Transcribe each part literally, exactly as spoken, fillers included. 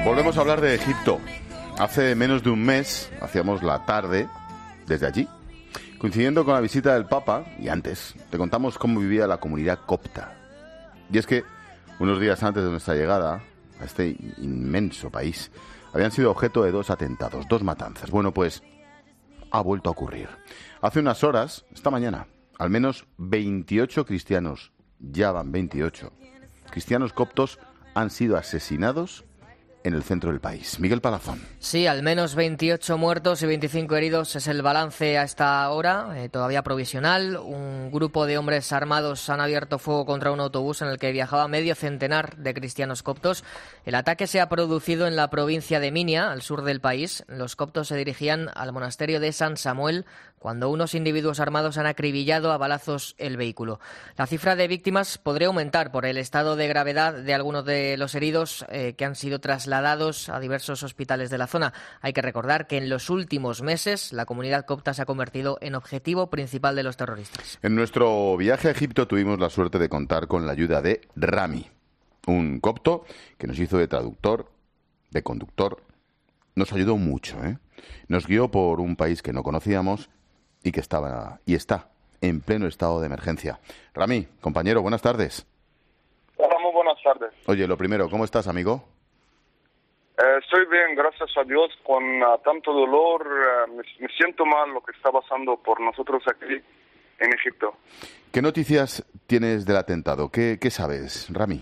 Volvemos a hablar de Egipto. Hace menos de un mes hacíamos la tarde desde allí, coincidiendo con la visita del Papa, y antes te contamos cómo vivía la comunidad copta. Y es que unos días antes de nuestra llegada a este inmenso país habían sido objeto de dos atentados, dos matanzas. Bueno, pues ha vuelto a ocurrir. Hace unas horas, esta mañana, al menos veintiocho cristianos, ya van veintiocho, cristianos coptos han sido asesinados en el centro del país. Miguel Palazón. Sí, al menos veintiocho muertos y veinticinco heridos es el balance a esta hora, eh, todavía provisional. Un grupo de hombres armados han abierto fuego contra un autobús en el que viajaba medio centenar de cristianos coptos. El ataque se ha producido en la provincia de Minia, al sur del país. Los coptos se dirigían al monasterio de San Samuel cuando unos individuos armados han acribillado a balazos el vehículo. La cifra de víctimas podría aumentar por el estado de gravedad de algunos de los heridos eh, que han sido trasladados a diversos hospitales de la zona. Hay que recordar que en los últimos meses la comunidad copta se ha convertido en objetivo principal de los terroristas. En nuestro viaje a Egipto tuvimos la suerte de contar con la ayuda de Rami, un copto que nos hizo de traductor, de conductor. Nos ayudó mucho, ¿eh? Nos guió por un país que no conocíamos y que estaba y está en pleno estado de emergencia. Rami, compañero, buenas tardes. Hola, muy buenas tardes. Oye, lo primero, ¿cómo estás, amigo? Eh, estoy bien, gracias a Dios, con uh, tanto dolor. Uh, me, me siento mal lo que está pasando por nosotros aquí en Egipto. ¿Qué noticias tienes del atentado? ¿Qué, qué sabes, Rami?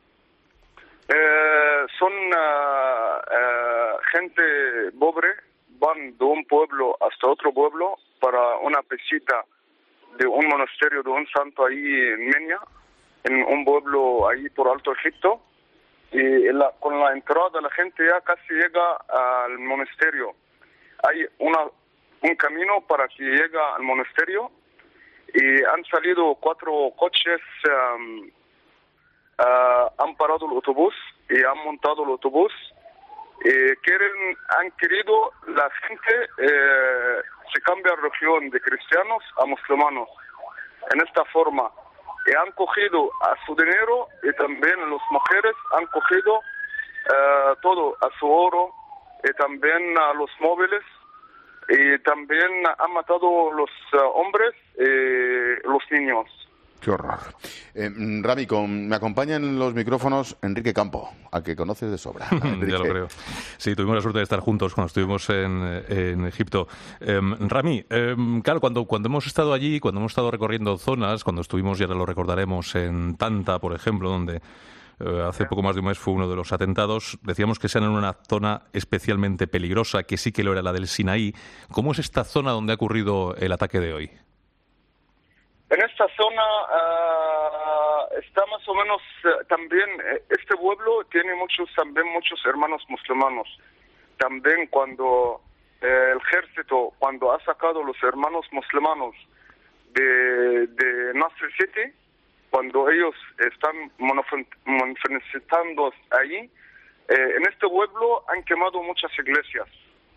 Eh, son uh, uh, gente pobre, van de un pueblo hasta otro pueblo para una visita de un monasterio de un santo ahí en Menia, en un pueblo ahí por Alto Egipto. Y la, con la entrada la gente ya casi llega al monasterio. Hay una, un camino para que llegue al monasterio y han salido cuatro coches, um, uh, han parado el autobús y han montado el autobús. Y quieren, han querido la gente eh, se cambia de religión de cristianos a musulmanes en esta forma. Y han cogido a su dinero y también las mujeres han cogido uh, todo, a su oro y también a los móviles y también han matado los uh, hombres y los niños. Qué horror. Eh, Rami, con, me acompaña en los micrófonos Enrique Campo, al que conoces de sobra. Ya lo creo. Sí, tuvimos la suerte de estar juntos cuando estuvimos en, en Egipto. Eh, Rami, eh, claro, cuando, cuando hemos estado allí, cuando hemos estado recorriendo zonas, cuando estuvimos, ya lo recordaremos, en Tanta, por ejemplo, donde eh, hace poco más de un mes fue uno de los atentados, decíamos que están en una zona especialmente peligrosa, que sí que lo era la del Sinaí. ¿Cómo es esta zona donde ha ocurrido el ataque de hoy? En esta zona uh, está más o menos uh, también, uh, este pueblo tiene muchos también muchos hermanos musulmanes. También cuando uh, el ejército, cuando ha sacado los hermanos musulmanes de, de Nasr City, cuando ellos están manifestando ahí, uh, en este pueblo han quemado muchas iglesias.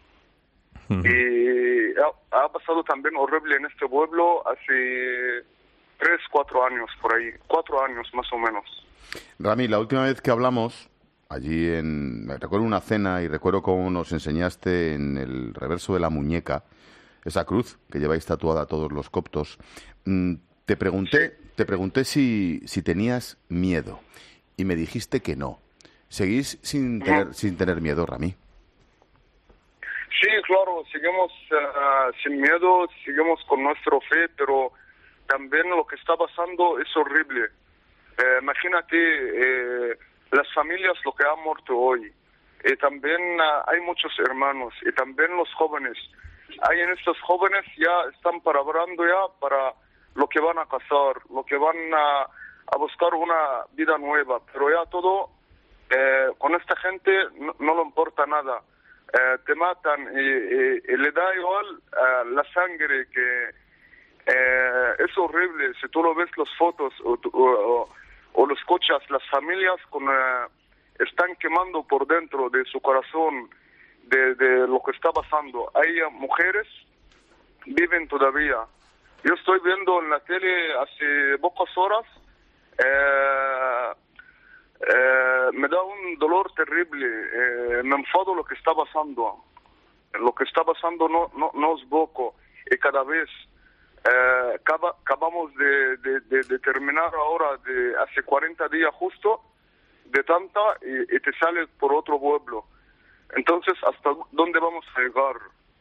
Y ha, ha pasado también horrible en este pueblo hace tres, cuatro años por ahí, cuatro años más o menos. Rami, la última vez que hablamos, allí en, me recuerdo una cena y recuerdo cómo nos enseñaste en el reverso de la muñeca esa cruz que lleváis tatuada a todos los coptos. Te pregunté, sí. te pregunté si, si tenías miedo y me dijiste que no. ¿Seguís sin tener, uh-huh. sin tener miedo, Rami? Sí, claro, seguimos uh, sin miedo, seguimos con nuestra fe, pero también lo que está pasando es horrible. Eh, imagínate eh, las familias lo que han muerto hoy. Y también uh, hay muchos hermanos y también los jóvenes. Hay en estos jóvenes ya están preparando ya para lo que van a casar, lo que van a, a buscar una vida nueva. Pero ya todo, eh, con esta gente no, no le importa nada. Eh, te matan y, y, y le da igual uh, la sangre que eh, es horrible. Si tú lo ves las fotos o, o, o lo escuchas, las familias con, uh, están quemando por dentro de su corazón de, de lo que está pasando. Hay uh, mujeres viven todavía. Yo estoy viendo en la tele hace pocas horas, eh, eh, me da un dolor terrible, eh, me enfado lo que está pasando. Lo que está pasando no, no, no es poco, y cada vez eh, acaba, acabamos de, de, de, de terminar ahora, de hace cuarenta días justo, de Tanta, y, y te sales por otro pueblo. Entonces, ¿hasta dónde vamos a llegar?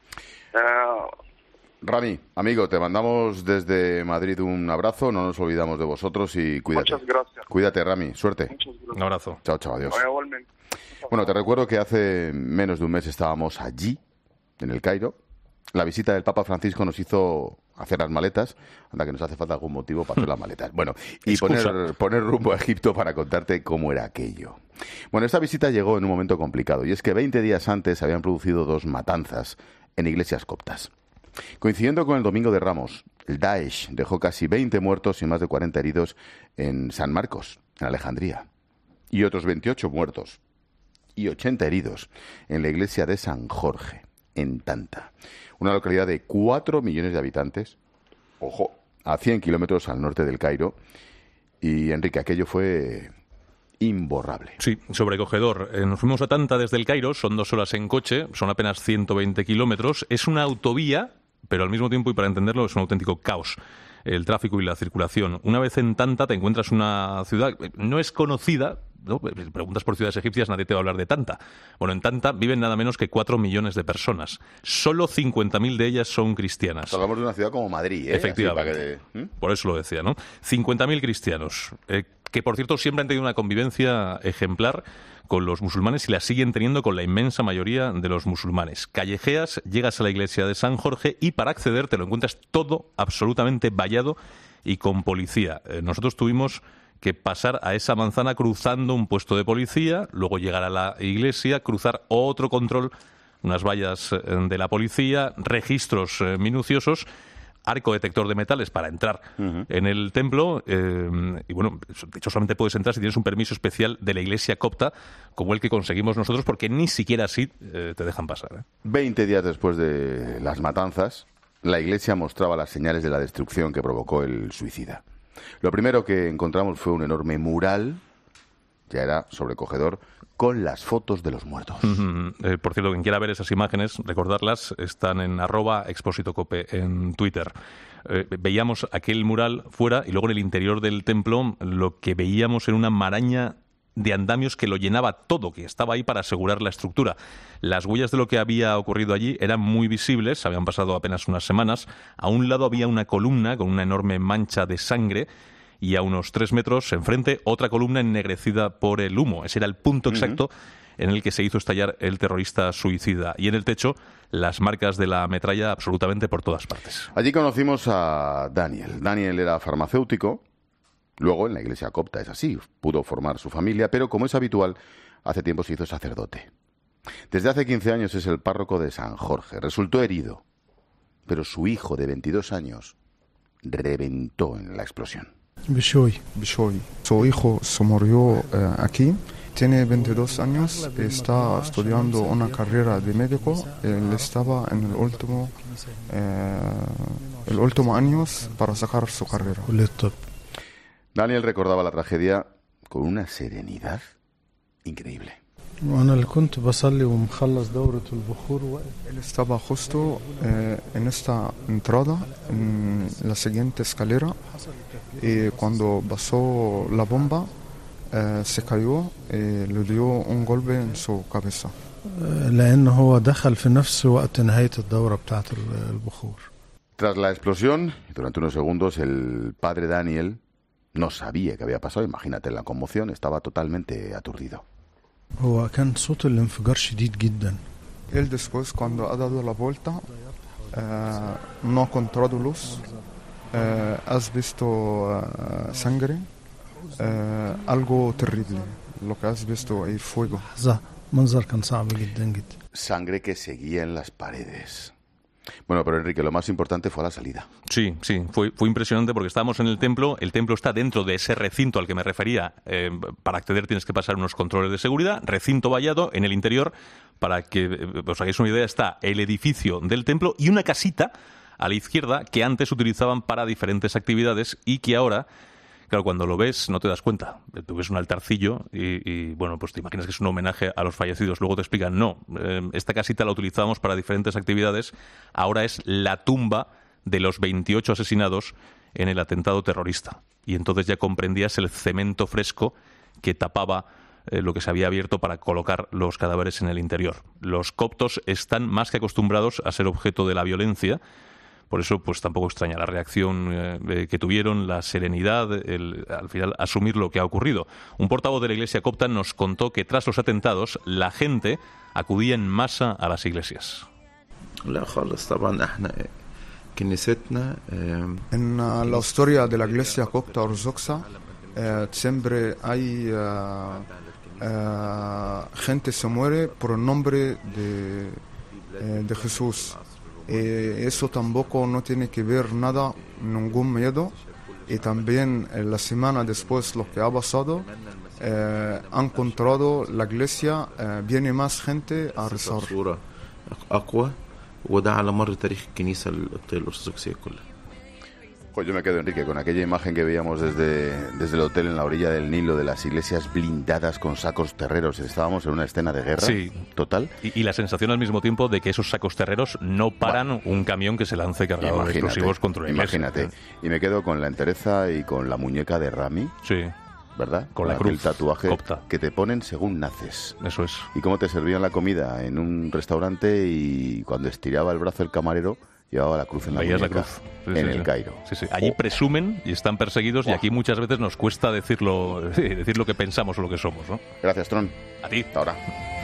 Eh, Rami, amigo, te mandamos desde Madrid un abrazo, no nos olvidamos de vosotros y cuídate. Muchas gracias. Cuídate, Rami, suerte. Muchas gracias. Un abrazo. Chao, chao, adiós. Igualmente. Bueno, te recuerdo que hace menos de un mes estábamos allí, en el Cairo. La visita del Papa Francisco nos hizo hacer las maletas, anda que nos hace falta algún motivo para hacer las maletas. Bueno, y poner, poner rumbo a Egipto para contarte cómo era aquello. Bueno, esta visita llegó en un momento complicado, y es que veinte días antes se habían producido dos matanzas en iglesias coptas. Coincidiendo con el Domingo de Ramos, el Daesh dejó casi veinte muertos y más de cuarenta heridos en San Marcos, en Alejandría, y otros veintiocho muertos y ochenta heridos en la iglesia de San Jorge, en Tanta, una localidad de cuatro millones de habitantes, ojo, a cien kilómetros al norte del Cairo. Y, Enrique, aquello fue imborrable. Sí, sobrecogedor. Eh, nos fuimos a Tanta desde el Cairo, son dos horas en coche, son apenas ciento veinte kilómetros. Es una autovía, pero al mismo tiempo, y para entenderlo, es un auténtico caos el tráfico y la circulación. Una vez en Tanta te encuentras una ciudad, no es conocida, ¿no? Preguntas por ciudades egipcias, nadie te va a hablar de Tanta. Bueno, en Tanta viven nada menos que cuatro millones de personas. Solo cincuenta mil de ellas son cristianas. Hablamos de una ciudad como Madrid, ¿eh? Efectivamente. Así, para que... ¿Mm? Por eso lo decía, ¿no? cincuenta mil cristianos, eh, que por cierto siempre han tenido una convivencia ejemplar con los musulmanes y la siguen teniendo con la inmensa mayoría de los musulmanes. Callejeas, llegas a la iglesia de San Jorge y para acceder te lo encuentras todo absolutamente vallado y con policía. Eh, nosotros tuvimos que pasar a esa manzana cruzando un puesto de policía, luego llegar a la iglesia, cruzar otro control, unas vallas de la policía, registros eh, minuciosos, arco detector de metales para entrar uh-huh. en el templo, eh, y bueno, de hecho solamente puedes entrar si tienes un permiso especial de la iglesia copta, como el que conseguimos nosotros, porque ni siquiera así eh, te dejan pasar. ¿eh? Veinte días después de las matanzas, la iglesia mostraba las señales de la destrucción que provocó el suicida. Lo primero que encontramos fue un enorme mural, ya era sobrecogedor, con las fotos de los muertos. Uh-huh. Eh, por cierto, quien quiera ver esas imágenes, recordarlas, están en arroba expositocope en Twitter. Eh, veíamos aquel mural fuera y luego en el interior del templo lo que veíamos era una maraña de andamios que lo llenaba todo, que estaba ahí para asegurar la estructura. Las huellas de lo que había ocurrido allí eran muy visibles, habían pasado apenas unas semanas. A un lado había una columna con una enorme mancha de sangre y a unos tres metros enfrente otra columna ennegrecida por el humo. Ese era el punto exacto uh-huh. en el que se hizo estallar el terrorista suicida. Y en el techo las marcas de la metralla absolutamente por todas partes. Allí conocimos a Daniel. Daniel era farmacéutico. Luego, en la iglesia copta es así, pudo formar su familia, pero como es habitual, hace tiempo se hizo sacerdote. Desde hace quince años es el párroco de San Jorge. Resultó herido, pero su hijo de veintidós años reventó en la explosión. Bishoy. Bishoy. Su hijo se murió eh, aquí. Tiene veintidós años, está estudiando una carrera de médico. Él estaba en el último, eh, el último años para sacar su carrera. Daniel recordaba la tragedia con una serenidad increíble. Él estaba justo eh, en esta entrada, en la siguiente escalera, y cuando pasó la bomba, eh, se cayó y le dio un golpe en su cabeza. Tras la explosión, durante unos segundos, el padre Daniel no sabía qué había pasado. Imagínate la conmoción, estaba totalmente aturdido. Él después, cuando ha dado la vuelta, eh, no ha encontrado luz. Eh, has visto eh, sangre, eh, algo terrible. Lo que has visto es fuego. Sangre que seguía en las paredes. Bueno, pero Enrique, lo más importante fue la salida. Sí, sí, fue, fue impresionante porque estábamos en el templo, el templo está dentro de ese recinto al que me refería, eh, para acceder tienes que pasar unos controles de seguridad, recinto vallado, en el interior, para que eh, os hagáis una idea, está el edificio del templo y una casita a la izquierda que antes utilizaban para diferentes actividades y que ahora, Claro, cuando lo ves no te das cuenta. Tú ves un altarcillo y, y bueno, pues te imaginas que es un homenaje a los fallecidos. Luego te explican, no, eh, esta casita la utilizábamos para diferentes actividades. Ahora es la tumba de los veintiocho asesinados en el atentado terrorista. Y entonces ya comprendías el cemento fresco que tapaba eh, lo que se había abierto para colocar los cadáveres en el interior. Los coptos están más que acostumbrados a ser objeto de la violencia. Por eso, pues tampoco extraña la reacción eh, que tuvieron, la serenidad, el, al final asumir lo que ha ocurrido. Un portavoz de la iglesia copta nos contó que tras los atentados la gente acudía en masa a las iglesias. En la historia de la iglesia copta ortodoxa eh, siempre hay uh, uh, gente se muere por el nombre de, eh, de Jesús. Eh, eso tampoco no tiene que ver nada, ningún miedo. Y también eh, la semana después lo que ha pasado, eh, han encontrado la iglesia, eh, viene más gente a rezar. Pues yo me quedo, Enrique, con aquella imagen que veíamos desde, desde el hotel en la orilla del Nilo, de las iglesias blindadas con sacos terreros. Estábamos en una escena de guerra sí. total. Y, y la sensación al mismo tiempo de que esos sacos terreros no paran bueno, un camión que se lance cargado imagínate, de explosivos contra la iglesia. Imagínate. Y me quedo con la entereza y con la muñeca de Rami. Sí. ¿Verdad? Con, con la aquel cruz tatuaje copta. Que te ponen según naces. Eso es. Y cómo te servían la comida en un restaurante y cuando estiraba el brazo el camarero llevaba la cruz en la Veías muñeca, la cruz. Sí, en sí, el sí. Cairo. Sí, sí. Allí oh. presumen y están perseguidos oh. y aquí muchas veces nos cuesta decirlo, decir lo que pensamos o lo que somos, ¿no? Gracias, Tron. A ti. Hasta ahora.